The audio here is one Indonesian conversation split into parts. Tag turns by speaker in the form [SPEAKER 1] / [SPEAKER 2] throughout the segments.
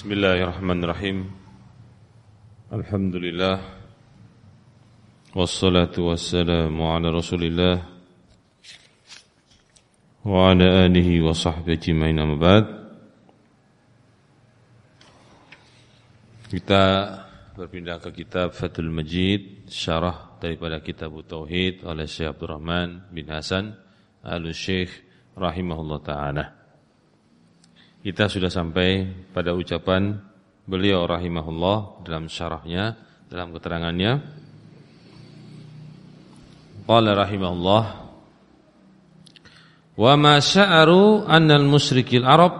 [SPEAKER 1] Bismillahirrahmanirrahim. Alhamdulillah. Wassalatu wassalamu ala Rasulillah wa ala alihi wa sahbihi ajma'in, amma ba'd. Kita berpindah ke kitab Fathul Majid, syarah daripada kitab Tauhid oleh Syekh Abdul Rahman bin Hasan Al-Syekh rahimahullah ta'ala. Kita sudah sampai pada ucapan beliau rahimahullah dalam syarahnya, dalam keterangannya. Qala rahimahullah, wa ma sya'aru anna al-musyrikil Arab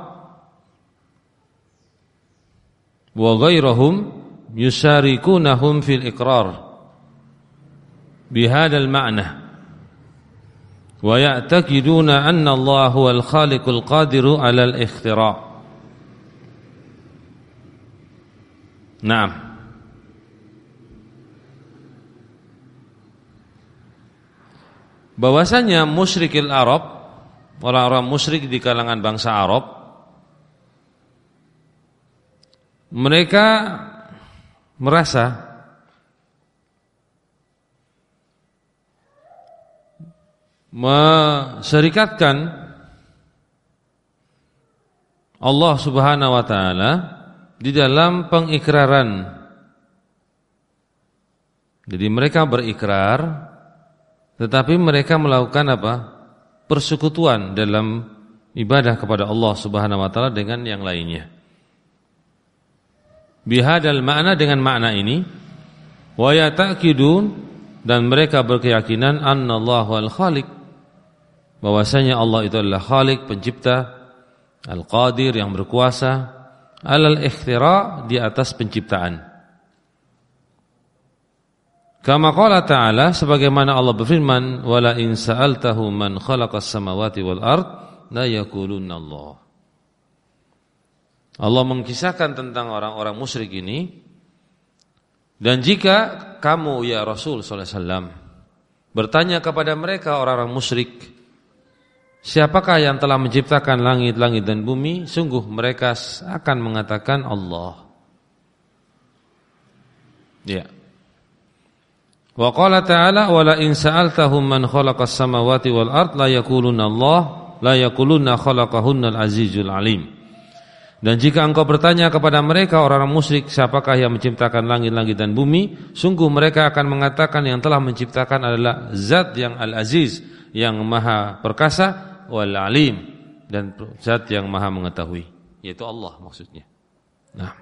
[SPEAKER 1] wa ghairahum yusarikunahum fil iqrar bihadal ma'na wa ya'taqiduna anna Allah huwal khaliqul qadiru 'alal ikhtira'. Naam. Bahwasanya musyrikil Arab, orang-orang musyrik di kalangan bangsa Arab, mereka merasa mensyirikatkan Allah Subhanahu wa taala di dalam pengikraran. Jadi mereka berikrar, tetapi mereka melakukan apa? Persekutuan dalam ibadah kepada Allah Subhanahu wa taala dengan yang lainnya. Bihadal makna, dengan makna ini, wa yata'kidun, dan mereka berkeyakinan annallahu al-khaliq, bahwasanya Allah itu adalah Khalik, pencipta, Al-Qadir, yang berkuasa, alal ikhtira, di atas penciptaan. Kama qala ta'ala, sebagaimana Allah berfirman, wala in sa'altahu man khalaqas samawati wal ard la yaqulunna Allah. Allah mengisahkan tentang orang-orang musyrik ini, dan jika kamu ya Rasul sallallahu alaihi wasallam bertanya kepada mereka orang-orang musyrik, siapakah yang telah menciptakan langit-langit dan bumi? Sungguh mereka akan mengatakan Allah. Ya. Wa qala ta'ala, wa la in sa'altahum man khalaqas samawati wal ard la yaquluna Allah, la yaquluna khalaqahunna al-azizul alim. Dan jika engkau bertanya kepada mereka orang-orang musyrik, siapakah yang menciptakan langit-langit dan bumi? Sungguh mereka akan mengatakan yang telah menciptakan adalah Zat yang Al-Aziz, yang Maha Perkasa, wal alim, dan Zat yang Maha mengetahui, yaitu Allah maksudnya. Nah,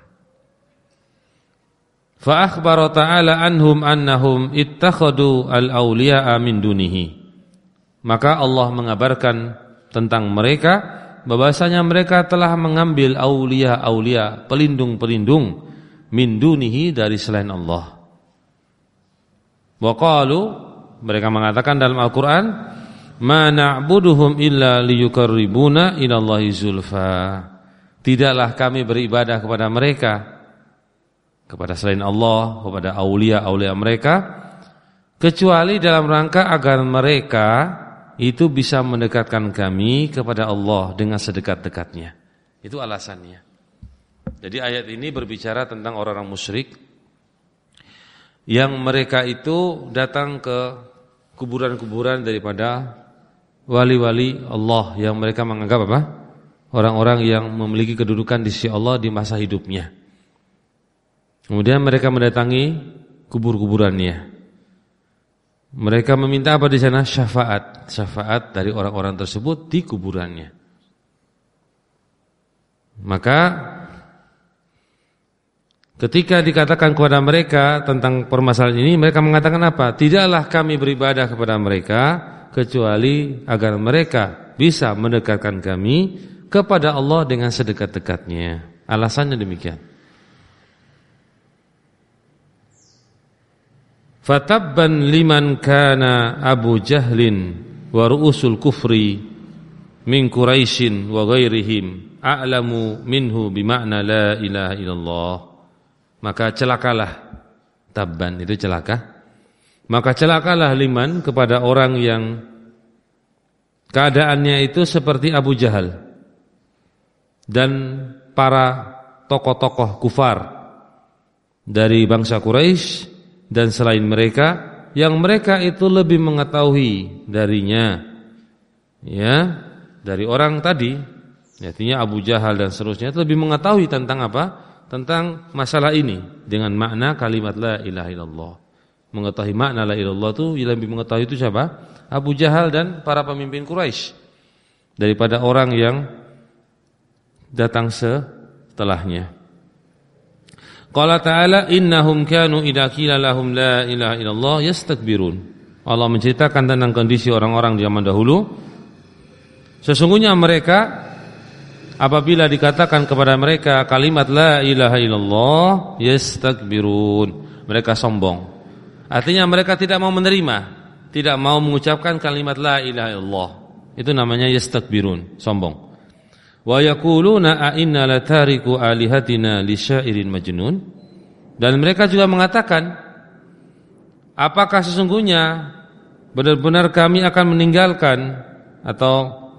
[SPEAKER 1] fa akhbara ta'ala anhum annahum ittakhadu al-awliya'a min dunihi. Maka Allah mengabarkan tentang mereka bahwasanya mereka telah mengambil aulia-aulia, pelindung-pelindung, min dunihi, dari selain Allah. Wa qalu, mereka mengatakan dalam Al-Qur'an, ma na'buduhum illa liyuqarribuna ilallahi zulfa. Tidaklah kami beribadah kepada mereka, kepada selain Allah, kepada aulia-aulia mereka, kecuali dalam rangka agar mereka itu bisa mendekatkan kami kepada Allah dengan sedekat-dekatnya. Itu alasannya. Jadi ayat ini berbicara tentang orang-orang musyrik yang mereka itu datang ke kuburan-kuburan daripada wali-wali Allah, yang mereka menganggap apa? Orang-orang yang memiliki kedudukan di sisi Allah di masa hidupnya. Kemudian mereka mendatangi kubur-kuburannya. Mereka meminta apa di sana? Syafaat dari orang-orang tersebut di kuburannya. Maka ketika dikatakan kepada mereka tentang permasalahan ini, mereka mengatakan apa? Tidaklah kami beribadah kepada mereka kecuali agar mereka bisa mendekatkan kami kepada Allah dengan sedekat-dekatnya. Alasannya demikian. Fatabban liman kana Abu Jahlin wa ru'usul kufri min Quraisyin wa ghairihim a'lamu minhu bima'na la ilaha illallah. Maka celakalah, tabban itu celaka. Maka celakalah liman, kepada orang yang keadaannya itu seperti Abu Jahal dan para tokoh-tokoh kufar dari bangsa Quraisy dan selain mereka yang mereka itu lebih mengetahui darinya, ya, dari orang tadi, artinya Abu Jahal dan seterusnya itu lebih mengetahui tentang apa? Tentang masalah ini dengan makna kalimat la ilaha illallah. Mengetahui makna la ilaha illallah itu lebih mengetahui itu siapa? Abu Jahal dan para pemimpin Quraisy daripada orang yang datang setelahnya. Qala ta'ala innahum kanu idza qila lahum la ilaha illallah yastakbirun. Allah menceritakan tentang kondisi orang-orang di zaman dahulu. Sesungguhnya mereka apabila dikatakan kepada mereka kalimat la ilaha illallah yastakbirun, mereka sombong. Artinya mereka tidak mau menerima, tidak mau mengucapkan kalimat la ilaha illallah. Itu namanya yastakbirun, sombong. Wa yaquluna a inna latariku alihatina li syairin majnun. Dan mereka juga mengatakan, apakah sesungguhnya benar-benar kami akan meninggalkan atau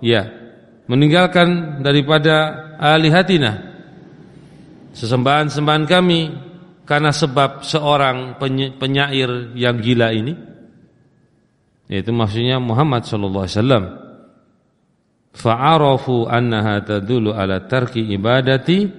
[SPEAKER 1] meninggalkan daripada alihatina, sesembahan-sembahan kami, karena sebab seorang penyair yang gila ini, yaitu maksudnya Muhammad sallallahu alaihi wasallam. Fa'arafu annaha tadullu ala tarki ibadati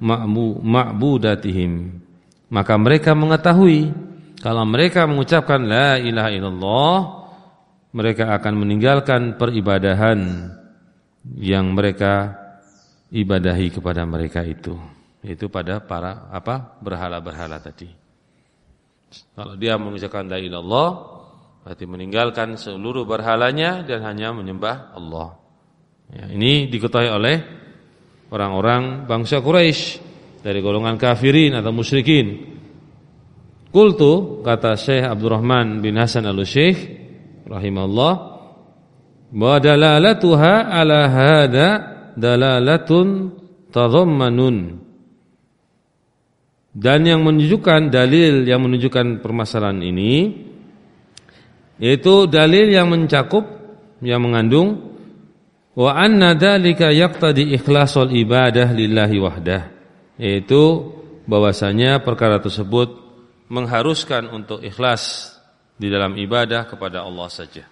[SPEAKER 1] ma'budatihim. Maka mereka mengetahui kalau mereka mengucapkan la ilaha illallah, mereka akan meninggalkan peribadahan yang mereka ibadahi kepada mereka itu pada para berhala-berhala tadi. Kalau dia mengucapkan la ilaha illallah, berarti meninggalkan seluruh berhalanya dan hanya menyembah Allah. Ya, ini diketahui oleh orang-orang bangsa Quraisy dari golongan kafirin atau musyrikin. Qultu, kata Syekh Abdurrahman bin Hasan Al-Syekh rahimahullah, wa dalalatuha ala hada dalalatun tadhammanun. Dan yang menunjukkan dalil yang menunjukkan permasalahan ini yaitu dalil yang mencakup, yang mengandung wa anna dzalika yaqtadi ikhlasul ibadah lillahi wahdah, yaitu bahwasanya perkara tersebut mengharuskan untuk ikhlas di dalam ibadah kepada Allah saja.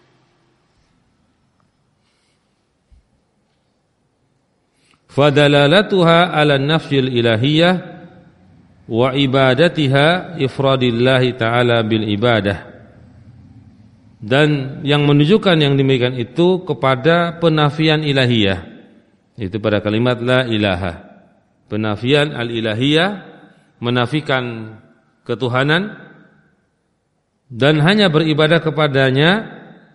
[SPEAKER 1] Fadalalatuha ala nafyil ilahiyah wa ibadatiha ifradillahi ta'ala bil ibadah. Dan yang menunjukkan yang demikian itu kepada penafian ilahiyah, itu pada kalimat la ilaha. Penafian al-ilahiyah, menafikan ketuhanan dan hanya beribadah kepadanya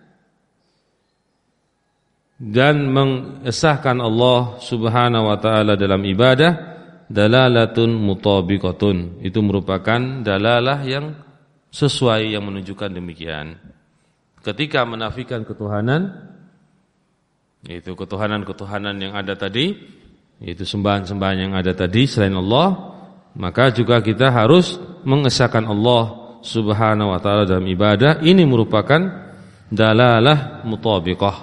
[SPEAKER 1] dan mengesahkan Allah Subhanahu wa taala dalam ibadah, dalalatun mutabiqatun. Itu merupakan dalalah yang sesuai, yang menunjukkan demikian. Ketika menafikan ketuhanan, yaitu ketuhanan-ketuhanan yang ada tadi, yaitu sembahan-sembahan yang ada tadi selain Allah, maka juga kita harus mengesahkan Allah Subhanahu wa taala dalam ibadah. Ini merupakan dalalah mutabiqah,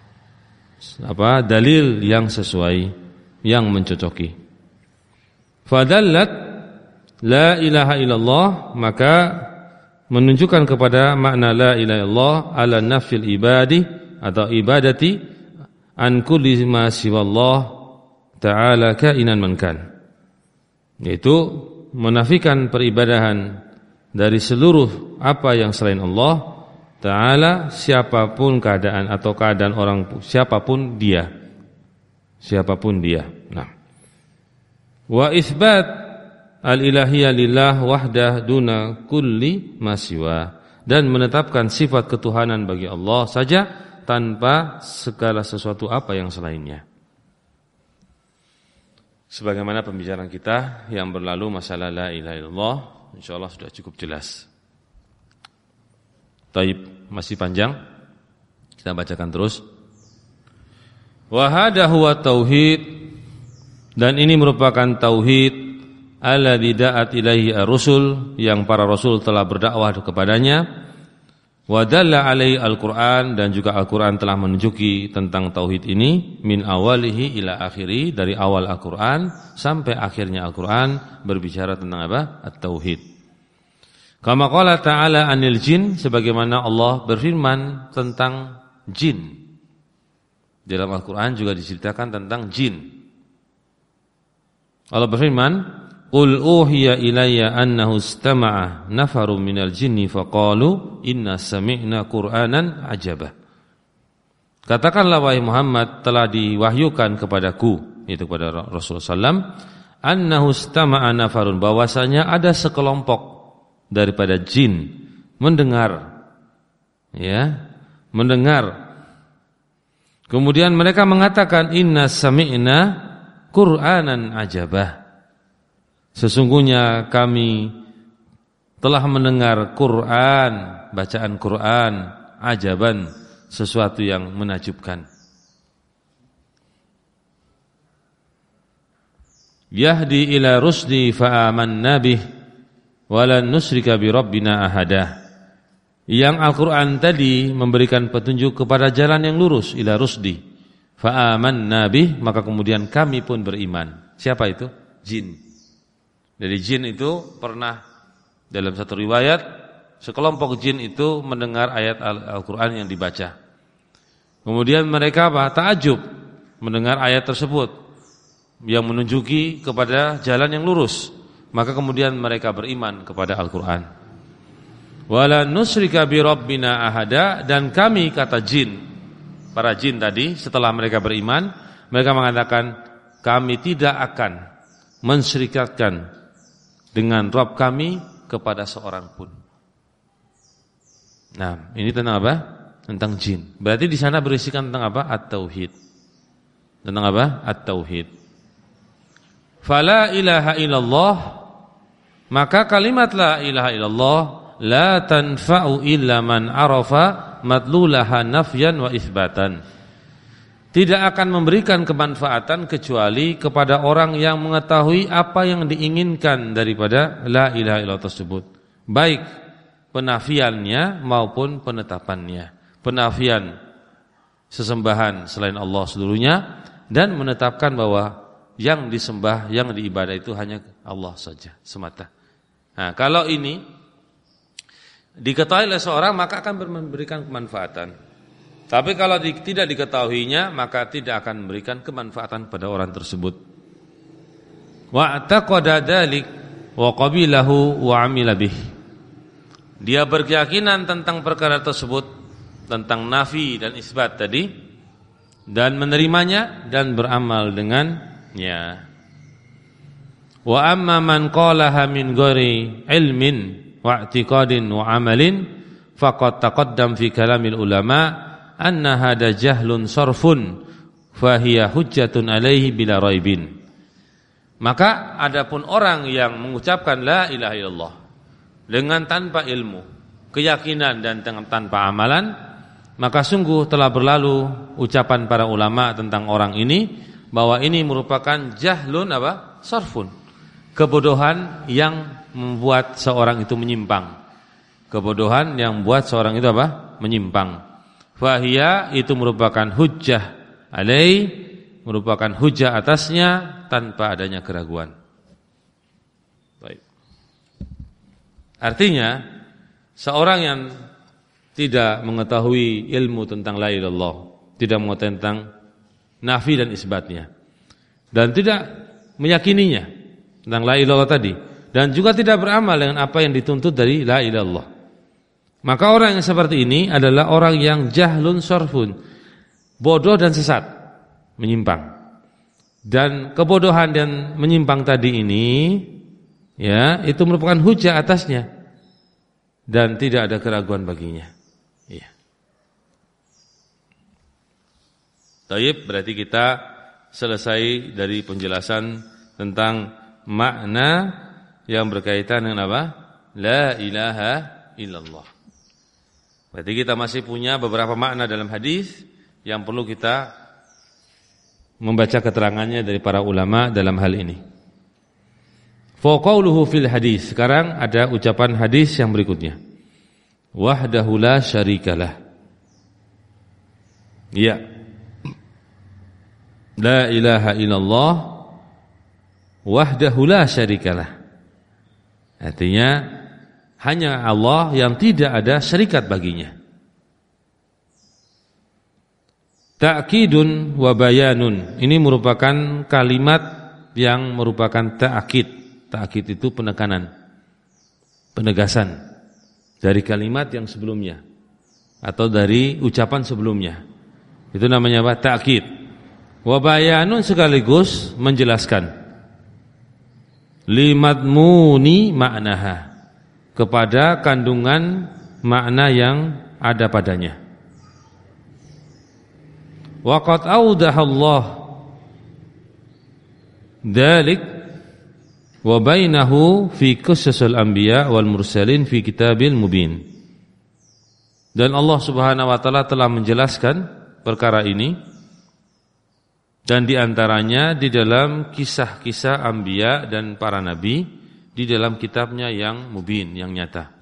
[SPEAKER 1] dalil yang sesuai, yang mencocoki. Fadallat la ilaha illallah, maka menunjukkan kepada makna la ilaha illallah ala nafil ibadi atau ibadati an kulli ma siwallah ta'ala kainan man kan, yaitu menafikan peribadahan dari seluruh apa yang selain Allah Ta'ala, siapapun keadaan atau keadaan orang, siapapun dia. Nah, wa isbat al-ilahiyah lillah wahdah duna kulli masiwa, dan menetapkan sifat ketuhanan bagi Allah saja tanpa segala sesuatu apa yang selainnya. Sebagaimana pembicaraan kita yang berlalu masalah la ilaha illallah, insyaallah sudah cukup jelas. Taib, masih panjang, kita bacakan terus. Wa hadha huwa tauhid, dan ini merupakan tauhid alladzi da'at ilaihi ar-rusul, yang para rasul telah berdakwah kepadanya. Wa dalla alaihi Al-Qur'an, dan juga Al-Qur'an telah menunjuki tentang tauhid ini min awalihi ila akhiri, dari awal Al-Qur'an sampai akhirnya Al-Qur'an berbicara tentang apa? At-tauhid. Kama qala ta'ala anil jin, sebagaimana Allah berfirman tentang jin. Dalam Al-Qur'an juga diceritakan tentang jin. Allah berfirman, "Qul uhiya ilayya annahu istama'a nafarun minal jinni faqalu inna sami'na Qur'anan ajaba." Katakanlah wahai Muhammad, telah diwahyukan kepadaku, yaitu kepada Rasulullah SAW, annahu istama'a nafarun, bahwasanya ada sekelompok daripada jin mendengar, ya, mendengar. Kemudian mereka mengatakan inna sami'na Qur'anan ajabah. Sesungguhnya kami telah mendengar Quran, bacaan Quran, ajaban, sesuatu yang menakjubkan. Yahdi ila rusdi fa'amanna bih walan nusyrika bi rabbina ahada. Yang Al-Quran tadi memberikan petunjuk kepada jalan yang lurus, ila rusdi fa'amanna bih, maka kemudian kami pun beriman. Siapa itu? Jin. Dari jin itu pernah dalam satu riwayat, sekelompok jin itu mendengar ayat Al-Quran yang dibaca. Kemudian mereka ta'ajub mendengar ayat tersebut yang menunjuki kepada jalan yang lurus. Maka kemudian mereka beriman kepada Al-Quran. Wala nusyrika bi rabbina ahada, dan kami, kata jin, para jin tadi setelah mereka beriman, mereka mengatakan kami tidak akan mensyirikatkan dengan Rabb kami kepada seorang pun. Nah, ini tentang apa? Tentang jin. Berarti di sana berisikan tentang apa? At-tauhid. Tentang apa? At-tauhid. Fala ilaha illallah, maka kalimat la ilaha illallah la tanfa'u illa man arafa madlulaha nafyan wa itsbatan. Tidak akan memberikan kemanfaatan kecuali kepada orang yang mengetahui apa yang diinginkan daripada la ilaha illallah tersebut, baik penafiannya maupun penetapannya. Penafian sesembahan selain Allah seluruhnya, dan menetapkan bahwa yang disembah, yang diibadah itu hanya Allah saja semata. Nah, kalau ini diketahui oleh seorang, maka akan memberikan kemanfaatan. Tapi kalau tidak diketahuinya, maka tidak akan memberikan kemanfaatan pada orang tersebut. Wa taqada dzalik wa qabilahu wa amila bih. Dia berkeyakinan tentang perkara tersebut, tentang nafi dan isbat tadi, dan menerimanya dan beramal dengannya. Wa amma man qalaha min ghairi ilmin wa i'tiqadin wa amalin faqad taqaddam fi kalamil ulama anna hada jahlun sarfun fahiya hujjatun alaihi bila raibin. Maka adapun orang yang mengucapkan la ilaha illallah dengan tanpa ilmu, keyakinan dan tanpa amalan, maka sungguh telah berlalu ucapan para ulama tentang orang ini, bahwa ini merupakan jahlun apa? Sarfun, kebodohan yang membuat seorang itu menyimpang. Kebodohan yang membuat seorang itu apa? Menyimpang. Fahiyya itu merupakan hujjah alaih, merupakan hujjah atasnya tanpa adanya keraguan. Baik. Artinya seorang yang tidak mengetahui ilmu tentang la ilaha illallah, tidak mengetahui tentang nafi dan isbatnya, dan tidak meyakininya tentang la ilaha illallah tadi, dan juga tidak beramal dengan apa yang dituntut dari la ilaha illallah, maka orang yang seperti ini adalah orang yang jahlun sarfun, bodoh dan sesat, menyimpang. Dan kebodohan dan menyimpang tadi ini, ya, itu merupakan hujah atasnya dan tidak ada keraguan baginya. Ya. Taib, berarti kita selesai dari penjelasan tentang makna yang berkaitan dengan apa? La ilaha illallah. Berarti kita masih punya beberapa makna dalam hadis yang perlu kita membaca keterangannya dari para ulama dalam hal ini. Fa qauluhu fil hadis. Sekarang ada ucapan hadis yang berikutnya. wahdahu la syarikalah. Ya. La ilaha illallah wahdahu la syarikalah. Artinya hanya Allah yang tidak ada syarikat baginya. Ta'kidun wa bayanun. Ini merupakan kalimat yang merupakan ta'kid. Ta'kid itu penekanan, penegasan dari kalimat yang sebelumnya atau dari ucapan sebelumnya. Itu namanya apa? Ta'kid. Wa bayanun sekaligus menjelaskan. Limadmuni ma'naha, kepada kandungan makna yang ada padanya. Wa qad awdahallah dzalik wa bainahu fi qisasil anbiya wal mursalin fi kitabil mubin. Dan Allah Subhanahu wa taala telah menjelaskan perkara ini dan diantaranya di dalam kisah-kisah anbiya dan para nabi di dalam kitabnya yang mubin, yang nyata.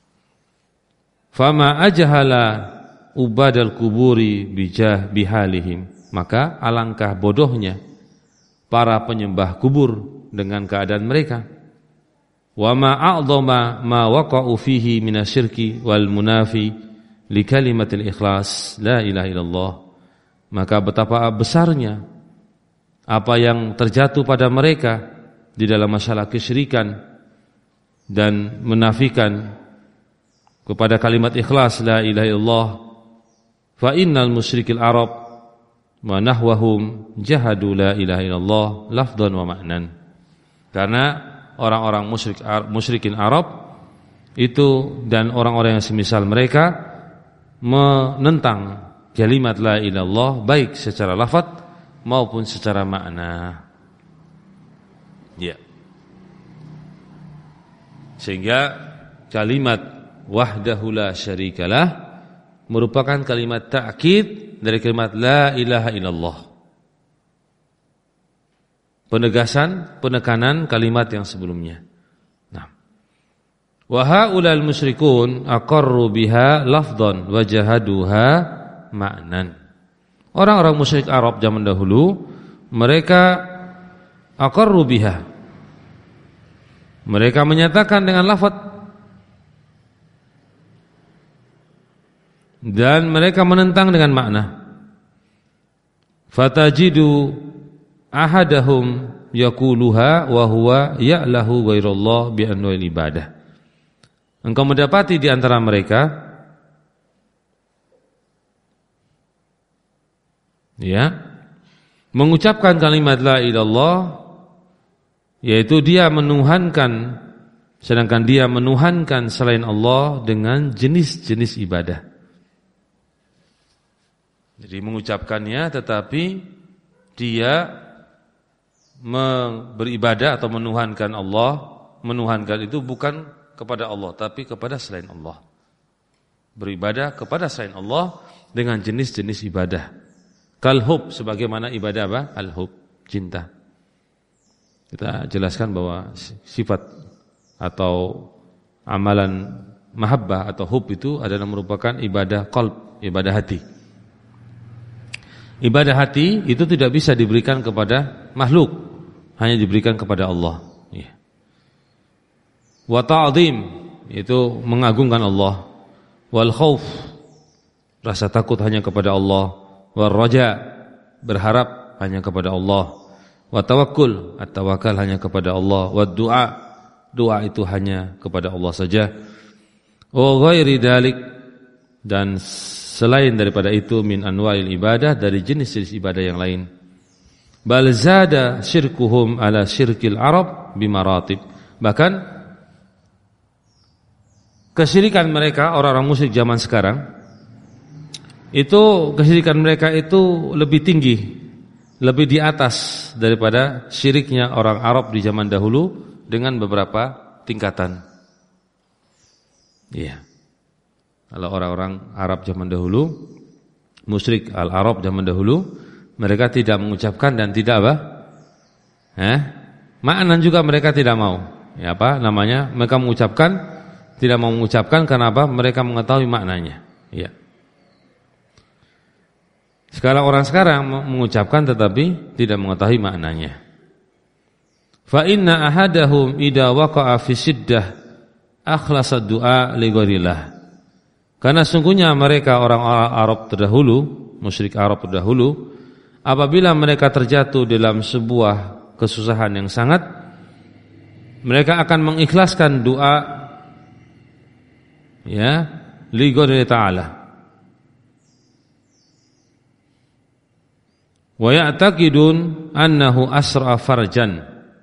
[SPEAKER 1] Fama ajhala ubadal kuburi bijah bihalihim, maka alangkah bodohnya para penyembah kubur dengan keadaan mereka. Wa ma a'dhama ma waqa'u fihi minasyirki wal munafi li kalimatil ikhlas la ilaha illallah, maka betapa besarnya apa yang terjatuh pada mereka di dalam masalah kesyirikan dan menafikan kepada kalimat ikhlas la ilaha illallah. Fa innal musyrikil arab wa nahwahum jahadu la ilaha illallah lafdhan wa ma'nan. Karena orang-orang musyrikin Arab itu dan orang-orang yang semisal mereka menentang kalimat la ilaha illallah baik secara lafaz maupun secara makna. Ya. Sehingga kalimat wahdahu la syarikalah merupakan kalimat ta'kid dari kalimat la ilaha illallah. Penegasan, penekanan kalimat yang sebelumnya. Nah. Wa haulal musyrikun aqarru biha lafdhan wa jahaduha ma'nan. Orang-orang musyrik Arab zaman dahulu mereka aqarru biha, mereka menyatakan dengan lafaz dan mereka menentang dengan makna. Fatajidu ahadahum yaquluha wa huwa ya'lahu ghairallah bi anwa'il ibadah. Engkau mendapati di antara mereka mengucapkan kalimat la ilallah, yaitu dia menuhankan, sedangkan dia menuhankan selain Allah dengan jenis-jenis ibadah. Jadi mengucapkannya tetapi dia beribadah atau menuhankan Allah, menuhankan itu bukan kepada Allah tapi kepada selain Allah. Beribadah kepada selain Allah dengan jenis-jenis ibadah. Kalhub, sebagaimana ibadah apa? Al-hub, cinta. Kita jelaskan bahwa sifat atau amalan mahabbah atau hub itu adalah merupakan ibadah qalb, ibadah hati. Ibadah hati itu tidak bisa diberikan kepada makhluk, hanya diberikan kepada Allah. Wa ta'zim, itu mengagungkan Allah. Wal khauf, rasa takut hanya kepada Allah. Wa raja, berharap hanya kepada Allah. Wa tawakkul, at-tawakal hanya kepada Allah. Wa du'a, doa itu hanya kepada Allah saja. Wa ghairi dalik, dan selain daripada itu min anwa'il ibadah, dari jenis-jenis ibadah yang lain. Bal zada syirkuhum ala syirkil arab bimaratib. Bahkan kesyirikan mereka orang-orang musyrik zaman sekarang itu, kesyirikan mereka itu lebih tinggi, lebih di atas daripada syiriknya orang Arab di zaman dahulu dengan beberapa tingkatan. Iya. Kalau orang-orang Arab zaman dahulu, musyrik al-Arab zaman dahulu, mereka tidak mengucapkan dan tidak apa? Ma'nan juga mereka tidak mau. Ya apa namanya? Mereka mengucapkan tidak mau mengucapkan karena apa? Mereka mengetahui maknanya. Ya. Orang sekarang mengucapkan tetapi tidak mengetahui maknanya. Fa inna ahadahum idza waqa'a fi siddah akhlasa du'a li ghairillah. Karena sungguhnya mereka orang-orang Arab terdahulu, musyrik Arab terdahulu, apabila mereka terjatuh dalam sebuah kesusahan yang sangat, mereka akan mengikhlaskan doa ya li ghairillah ta'ala. Wa ya'taqidun annahu asra farjan.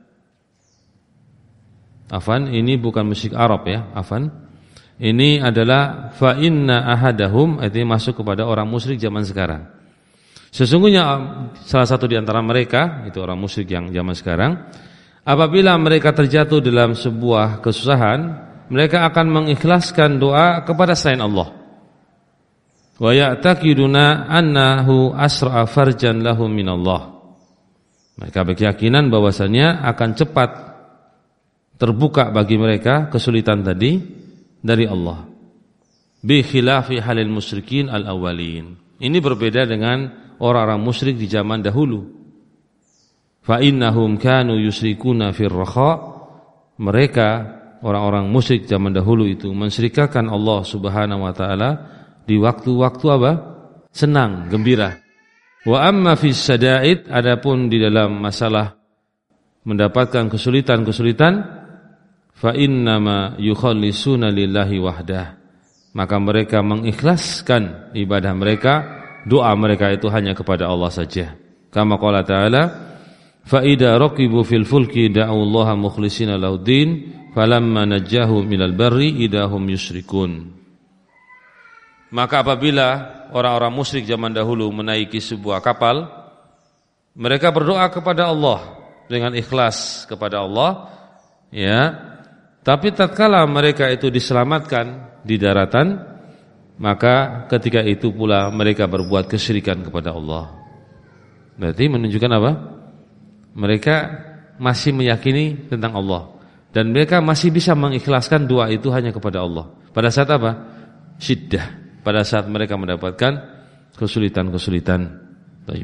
[SPEAKER 1] Afan, ini bukan musyrik Arab ya, afan. Ini adalah fa inna ahadahum, artinya masuk kepada orang musyrik zaman sekarang. Sesungguhnya salah satu di antara mereka, itu orang musyrik yang zaman sekarang, apabila mereka terjatuh dalam sebuah kesusahan, mereka akan mengikhlaskan doa kepada selain Allah. Wa ya'taqiduna annahu asra farjan lahum minallah. Mereka berkeyakinan bahwasanya akan cepat terbuka bagi mereka kesulitan tadi dari Allah. Bi khilafi halil musyrikin al-awwalin. Ini berbeda dengan orang-orang musyrik di zaman dahulu. Fa innahum kanu yusyrikuna fir rakha. Mereka orang-orang musyrik zaman dahulu itu mensyirikkan Allah Subhanahu wa taala di waktu-waktu apa? Senang, gembira. Wa amma fis sada'id, adapun di dalam masalah mendapatkan kesulitan-kesulitan, fa innama yukhallisuna lillahi wahdah. Maka mereka mengikhlaskan ibadah mereka, doa mereka itu hanya kepada Allah saja. Kama qala ta'ala, fa idza raqibu fil fulki da'u Allaha mukhlishina lahuddin falamma najjahum minal barri idahum yusyrikun. Maka apabila orang-orang musyrik zaman dahulu menaiki sebuah kapal, mereka berdoa kepada Allah dengan ikhlas kepada Allah, ya. Tapi tatkala mereka itu diselamatkan di daratan, maka ketika itu pula mereka berbuat kesyirikan kepada Allah. Berarti menunjukkan apa? Mereka masih meyakini tentang Allah dan mereka masih bisa mengikhlaskan doa itu hanya kepada Allah. Pada saat apa? Syiddah. Pada saat mereka mendapatkan kesulitan-kesulitan. Baik.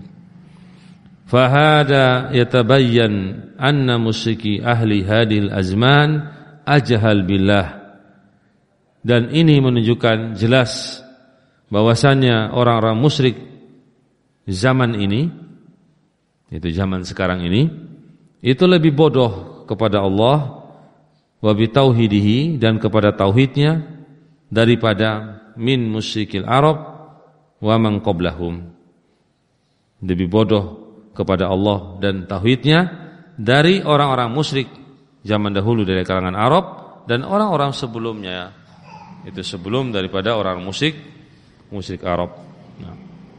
[SPEAKER 1] Fahada yatabayyan anna musyriki ahli hadil azman ajhal billah. Dan ini menunjukkan jelas bahwasannya orang-orang musyrik zaman ini, itu zaman sekarang ini, itu lebih bodoh kepada Allah wa bi tauhidihi, dan kepada tauhidnya, daripada min musyrikil Arab wa man qablahum. Lebih bodoh kepada Allah dan tauhidnya dari orang-orang musyrik zaman dahulu dari kalangan Arab dan orang-orang sebelumnya, itu sebelum daripada orang musyrik Arab. Nah.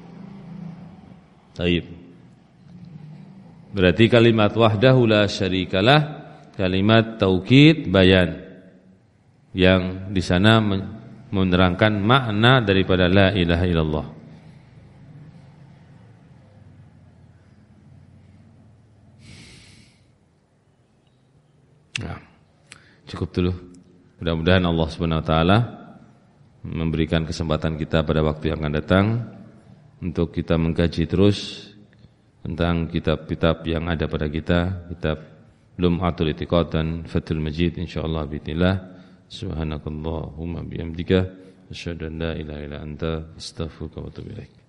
[SPEAKER 1] Baik. Berarti kalimat wahdahu la syarikalah, kalimat taukid bayan, yang di sana menerangkan makna daripada la ilaha illallah. Nah, cukup dulu. Mudah-mudahan Allah Subhanahu wa taala memberikan kesempatan kita pada waktu yang akan datang untuk kita mengkaji terus tentang kitab-kitab yang ada pada kita, kitab Lum'atul I'tiqad dan Fathul Majid, insyaallah bismillah. Subhanakallahumma bihamdika asyhadu an la ilaha illa anta astaghfiruka wa atubu ilaik.